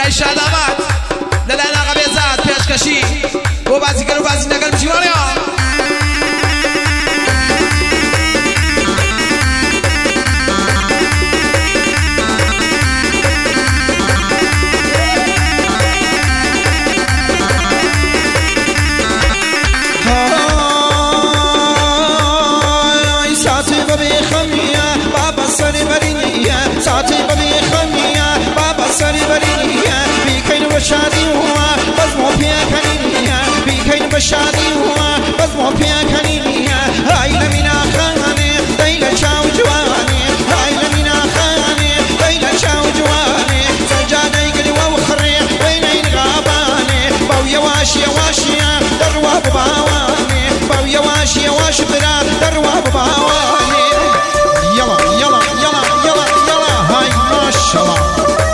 برای شاد آمد دلائل آقا بهزاد پیشکشی و بازیگر و بازیگر بچیوانیا شادی هوا بس مو پیا کنیه بیکین بشادی هوا بس مو پیا کنیه های لمینا خانه دیل چاو جوانه های لمینا خانه دیل چاو جوانه سجاده گلی و خری وینین غابانه باو یواش یواش دروا بباوانه باو یواش یواش برا دروا بباوانه یلا یلا یلا یلا یلا های ماشاءالله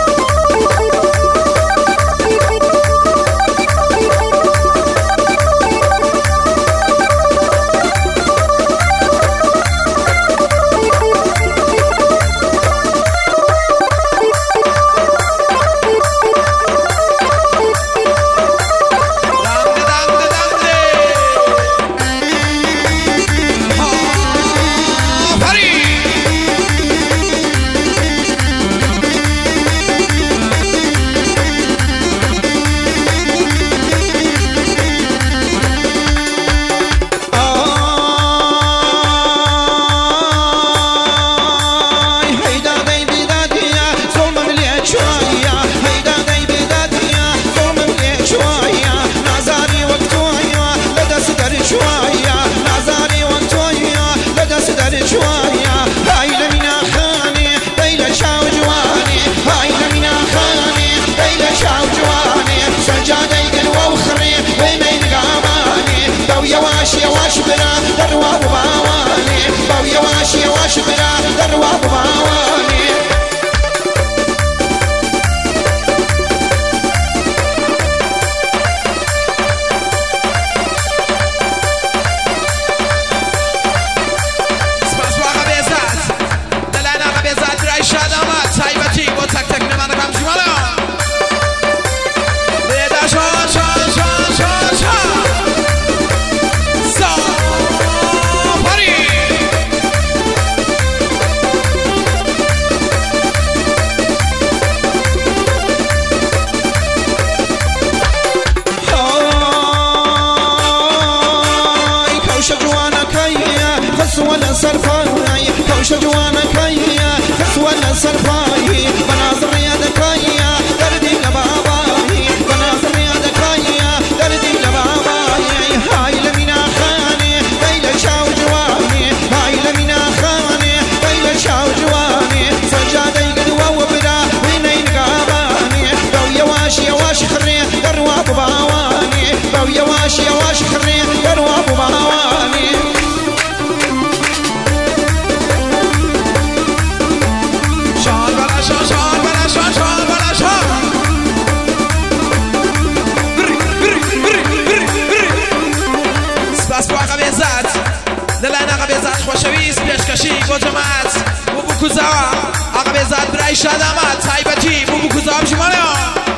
آقا بهزاد برای شاد آمد تایبتی بو کوزا بشمانه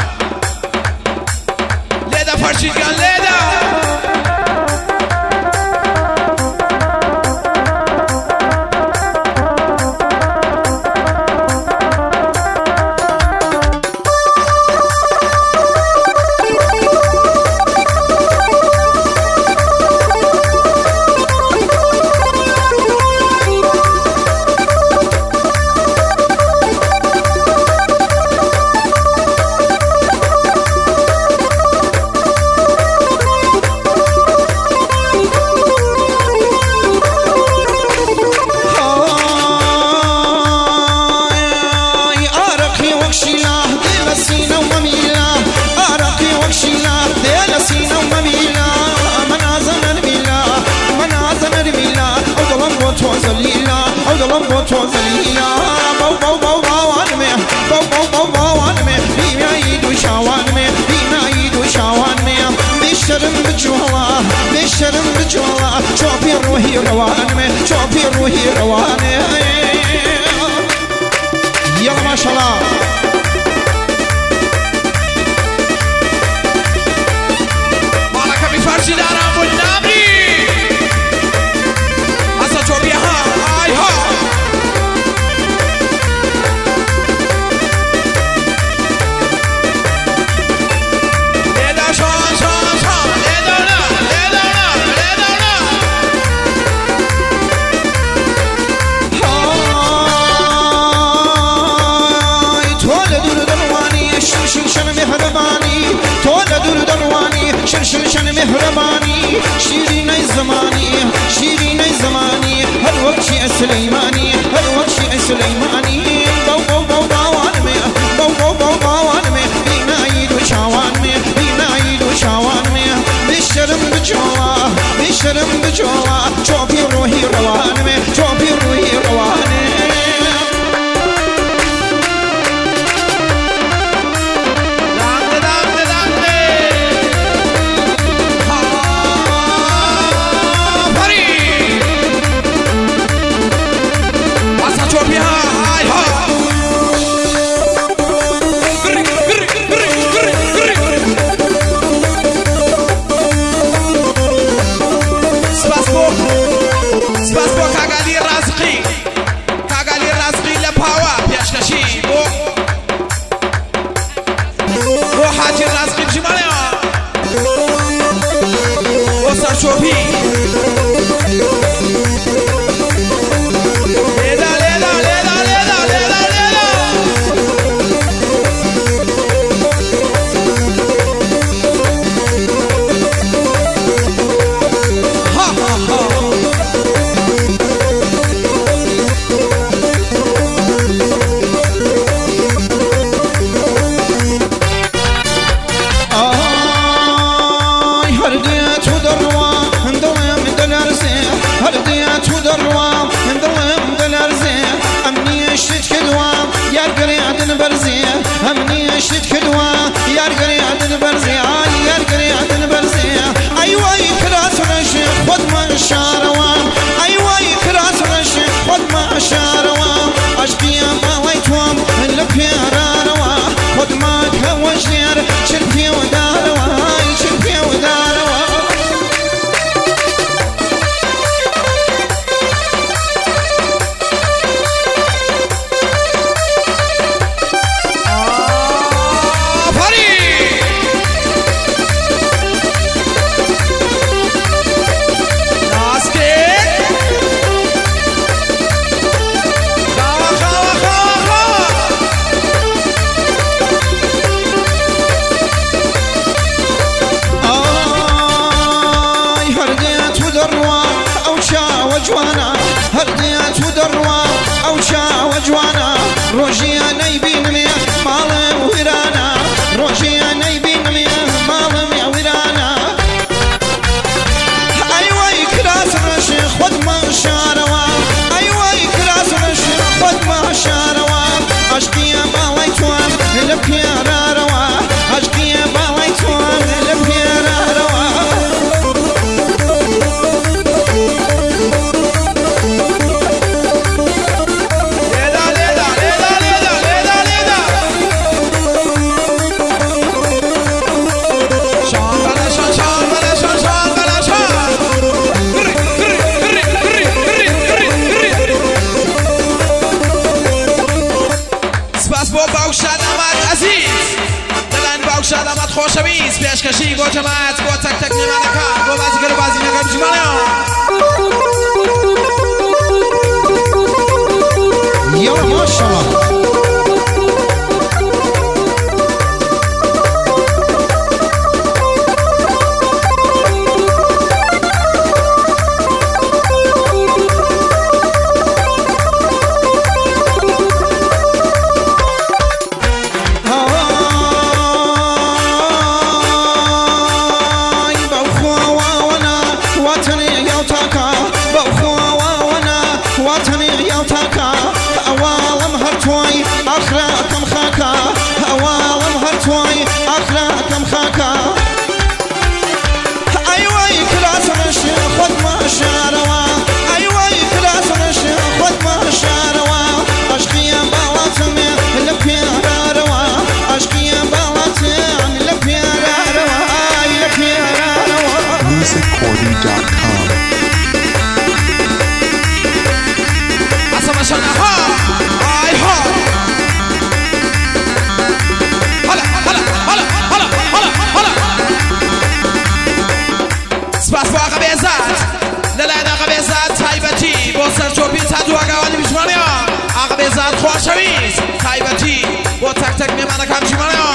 لیدا فرشیدگان لیدا روحي روانه شوفي روحي روانه يلا ما شاء الله نقمشی دارم بود نبری اصلا چوبی ها آی ها لیدا شان شان شان لیدا نه لیدا نه لیدا نه های تو لدور دروانی شرشن مهربانی تو لدور دروانی شرشن مهربانی شیرین زمانی شیرین زمانی هر وقت شیء سلیمانی هر وقت شیء سلیمانی باو باو باو باوان می باو باو باو باوان می بینایی و چاوان می بینایی و چاوان می بیشترم بجوا بیشترم بجوا چوبی روحی روان می چوبی روحی روان چوبی لیدا لیدا لیدا لیدا لیدا لیدا ها ها ها امني شد كدوا يار قريعد برزي يار قريعد برزي ايوه كراس الشيخ خد ما شاروا ايوه كراس الشيخ خد ما شاروا اشقي ما ويتوم البيراروا خد ما كوجير شرفي وداروا شرفي وداروا هرديات ودروا او شا وجوانا روجي نيبين مي مال ويرانا روجي نيبين مي مال ويرانا ايوه كراس الشيخ خد ما شاروا ايوه كراس الشيخ خد ما شاروا اشقي ما ويتوام البيراروا اشقي ما ويتوام البيراروا شادامت خوشویز پیشکشی گو جماعت گو تک تک نمانکان گو بازیگر و بازی نگم جمالیان یا ماشاءالله سەرچۆپی چات واگاوانی بژمانەوە ئاغا بێزار خۆشەویست تایبەتی بۆ تەک تەک مێمانەکان بژمانەوە